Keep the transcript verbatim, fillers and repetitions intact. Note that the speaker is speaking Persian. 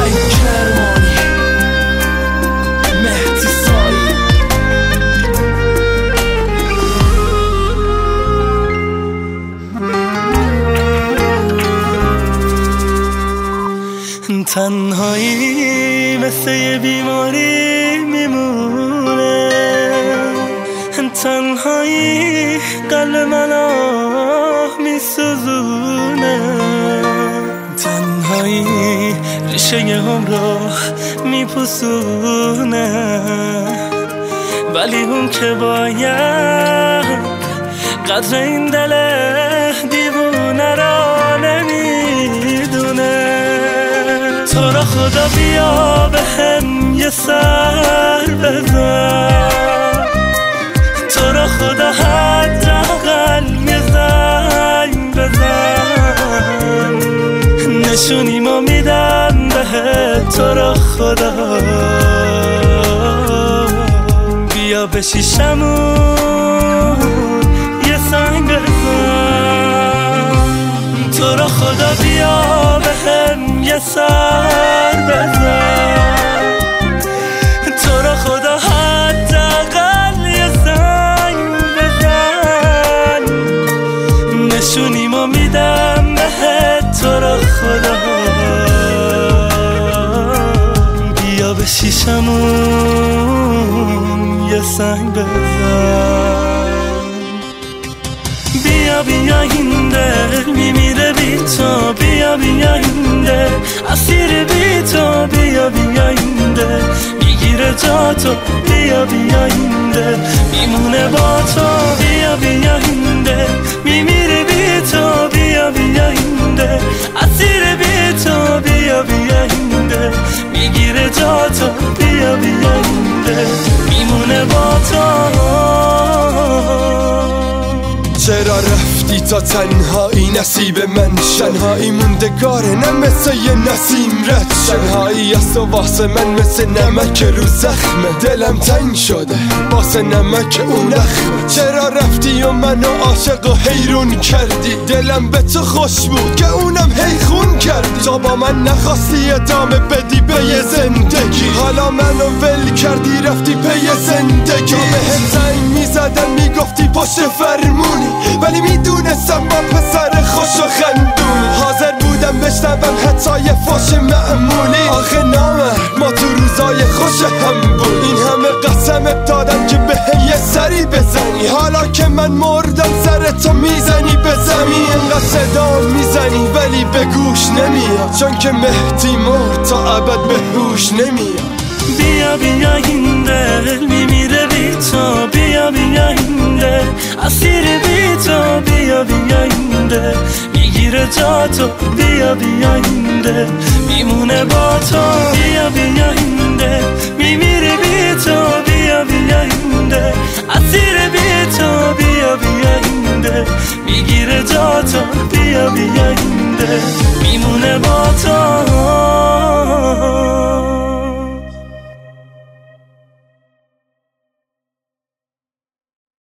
سعید کرمانی، مهدی سایی. تنهایی مثل یه بیماری میمونه، تنهایی قلب منو میسوزونه، تنهایی ریشه هم رو میپوسونه، ولی اون که باید قدر این دل دیوونه را نمیدونه. تو را خدا بیا به هم یه سر بزن، تو را خدا حداقل یه زنگ بزن، نشونیمو میدم بهت. تو را خدا بیا به شیشمون یه سنگ بزن، تو را خدا بیا به هم یه سر بزن، تو را خدا حداقل یه زنگ بزن، نشونیمو میدم بهت. تو را خدا بیا به شیشمون یه سنگ بزن. بیا بیا این دل میمیره بی تو، بیا بیا این دل اسیر بی تو، بیا بیا این دل میگیره جا تو، بیا بیا این دل میمونه با تو، بیا بیا این دل میمیره بی تو، بیا بیا این دل اسیر بی تو، بیا بیا این دل میگیره جا تو، بیا بیا این دل میمونه با تو. چرا رفتی تا تنهایی نصیب من؟ تنهایی موندگاره نه مثل یه نسیم رد. تنهایی است و واسه من مثل نمک رو زخمه، دلم تنگ شده واسه نمک اون نخمه. چرا رفتی و منو عاشق و حیرون کردی؟ دلم به تو خوش بود که اونم هی خون کردی. تا با من نخواستی ادامه بدی به یه زندگی، حالا منو ول کردی رفتی به یه زندگی. تا بهت زنگ میزدم میگفتی پشت فرمونی، ولی میدونستم با پسر خوش و خندونی. حاضر بودم بشنوم حتی یه فوش معمولی. آخه نامرد ما تو روزای خوش هم بود، این همه قسمت دادم که به یه سری بزنی. حالا که من مردم سر تو میزنی به زمین. اینقدر صدا میزنی ولی به گوش نمیاد، چون که مهدی مرد تا ابد به هوش نمیاد. بیا بیا این دل میمیره بی تو، بیا بیا این دل اسیر بی تو، بیا بیا این دل میگیره جا تو، بیا بیا این دل میمونه با تو، بیا بیا این دل میمیره بی تو، بیا بیا این دل اسیر بی تو، بیا بیا این دل میگیره جا تو، بیا بیا این دل میمونه با تو.